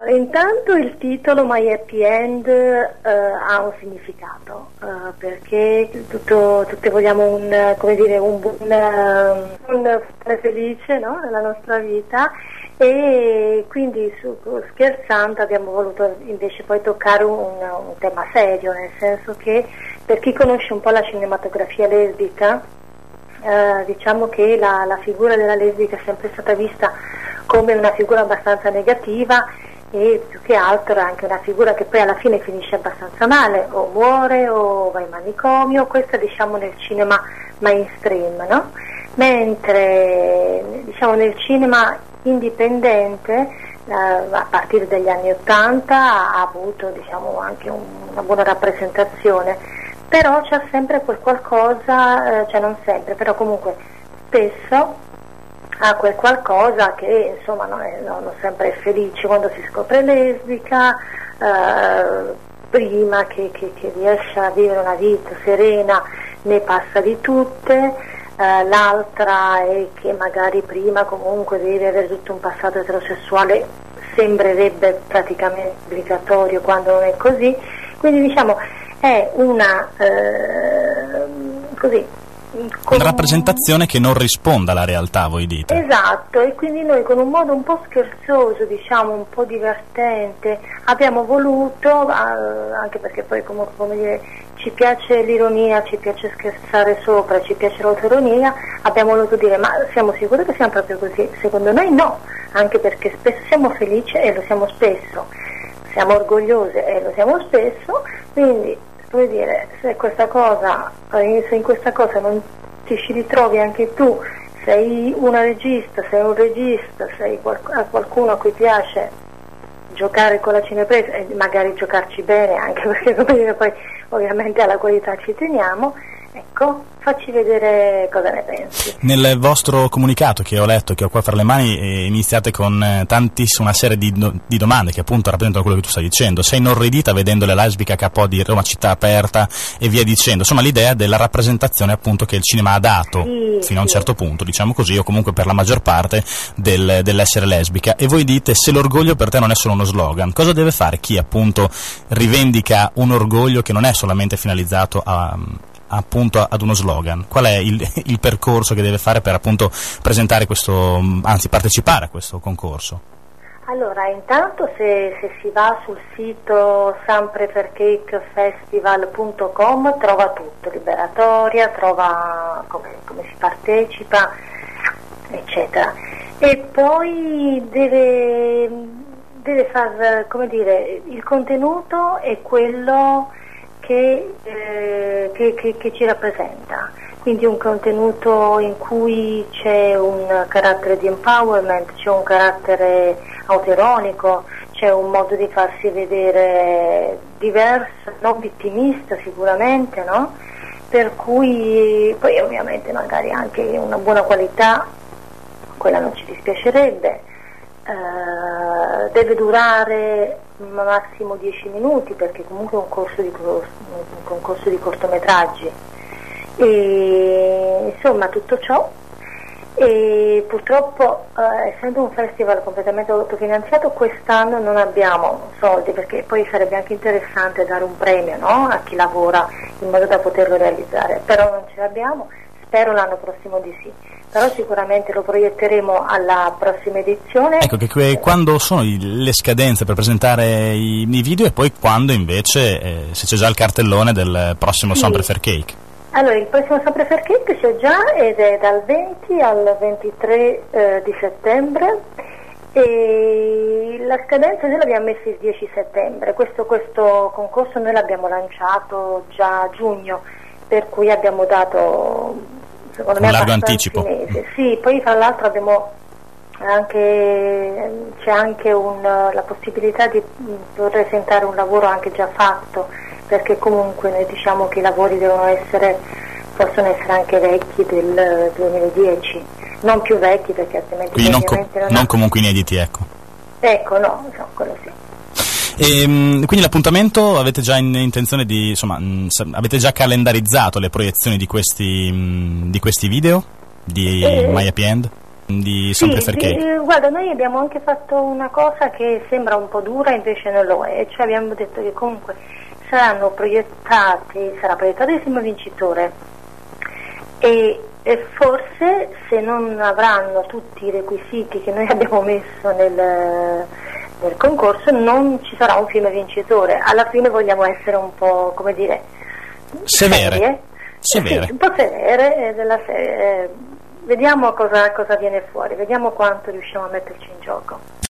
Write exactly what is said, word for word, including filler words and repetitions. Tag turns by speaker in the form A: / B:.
A: intanto il titolo My Happy End eh, ha un significato, eh, perché tutto, tutte vogliamo un, come dire, un buon un finale felice, no? Nella nostra vita, e quindi su, scherzando abbiamo voluto invece poi toccare un, un tema serio, nel senso che per chi conosce un po' la cinematografia lesbica, eh, diciamo che la, la figura della lesbica è sempre stata vista come una figura abbastanza negativa, e più che altro è anche una figura che poi alla fine finisce abbastanza male, o muore o va in manicomio. Questo diciamo nel cinema mainstream, no? Mentre diciamo nel cinema indipendente, eh, a partire dagli anni ottanta ha avuto diciamo anche un, una buona rappresentazione, però c'è sempre quel qualcosa, eh, cioè non sempre, però comunque spesso ha quel qualcosa che insomma non, è, non, non sempre è felice quando si scopre lesbica, eh, prima che, che, che riesce a vivere una vita serena ne passa di tutte, eh, l'altra è che magari prima comunque deve avere tutto un passato eterosessuale, sembrerebbe praticamente obbligatorio quando non è così, quindi diciamo è una eh, così
B: una rappresentazione che non risponda alla realtà, voi dite.
A: Esatto, e quindi noi con un modo un po' scherzoso, diciamo un po' divertente, abbiamo voluto, eh, anche perché poi comunque come dire, ci piace l'ironia, ci piace scherzare sopra, ci piace l'autoironia, abbiamo voluto dire ma siamo sicuri che siamo proprio così? Secondo noi no, anche perché spesso siamo felici e lo siamo spesso, siamo orgogliose e lo siamo spesso, quindi come dire, se questa cosa, se in questa cosa non ti ci ritrovi anche tu, sei una regista, sei un regista, sei qual- qualcuno a cui piace giocare con la cinepresa e magari giocarci bene, anche perché come dire, poi ovviamente alla qualità ci teniamo, ecco, facci vedere cosa ne pensi.
B: Nel vostro comunicato che ho letto, che ho qua fra le mani, eh, iniziate con eh, tantissima una serie di, do, di domande che appunto rappresentano quello che tu stai dicendo. Sei inorridita vedendo le lesbiche a capo di Roma città aperta e via dicendo, insomma l'idea della rappresentazione appunto che il cinema ha dato
A: sì,
B: fino
A: sì.
B: a un certo punto, diciamo così, o comunque per la maggior parte del, dell'essere lesbica. E voi dite se l'orgoglio per te non è solo uno slogan, cosa deve fare chi appunto rivendica un orgoglio che non è solamente finalizzato a appunto ad uno slogan? Qual è il, il percorso che deve fare per appunto presentare questo, anzi partecipare a questo concorso?
A: Allora, intanto se, se si va sul sito samprefercakefestival punto com trova tutto, liberatoria, trova come, come si partecipa, eccetera. E poi deve, deve far, come dire, il contenuto è quello Che, eh, che, che, che ci rappresenta, quindi un contenuto in cui c'è un carattere di empowerment, c'è un carattere autoironico, c'è un modo di farsi vedere diverso, non vittimista sicuramente, no? Per cui poi ovviamente magari anche una buona qualità, quella non ci dispiacerebbe. Uh, deve durare massimo dieci minuti perché comunque è un corso di, un concorso di cortometraggi e insomma tutto ciò, e purtroppo uh, essendo un festival completamente autofinanziato quest'anno non abbiamo soldi, perché poi sarebbe anche interessante dare un premio, no? A chi lavora in modo da poterlo realizzare, però non ce l'abbiamo, spero l'anno prossimo di sì. Però sicuramente lo proietteremo alla prossima edizione.
B: Ecco, che que- quando sono i, le scadenze per presentare i, i video, e poi quando invece eh, se c'è già il cartellone del prossimo
A: sì.
B: Some Prefer Cake?
A: Allora, il prossimo Some Prefer Cake c'è già ed è dal venti al ventitré eh, di settembre, e la scadenza noi l'abbiamo messa il dieci settembre. Questo, questo concorso noi l'abbiamo lanciato già a giugno, per cui abbiamo dato secondo me
B: un largo anticipo.
A: Mese. Sì, poi tra l'altro abbiamo anche c'è anche un, la possibilità di presentare un lavoro anche già fatto, perché comunque noi diciamo che i lavori devono essere, possono essere anche vecchi del duemiladieci, non più vecchi perché altrimenti
B: quindi non, co-
A: non,
B: non comunque inediti, ecco.
A: Ecco, no, no, quello sì.
B: E, quindi l'appuntamento avete già in intenzione di, insomma, mh, avete già calendarizzato le proiezioni di questi, mh, di questi video di
A: eh,
B: My Happy End? di Son
A: Sì,
B: Prefer Cake.
A: di- guarda, noi abbiamo anche fatto una cosa che sembra un po' dura, invece non lo è, cioè abbiamo detto che comunque saranno proiettati, sarà proiettato il film vincitore e, e forse se non avranno tutti i requisiti che noi abbiamo messo nel, nel concorso non ci sarà un film vincitore. Alla fine vogliamo essere un po', come dire,
B: Severe.
A: serie.
B: Severe.
A: Sì, un po' severe, eh, della serie. Eh, vediamo cosa, cosa viene fuori, vediamo quanto riusciamo a metterci in gioco.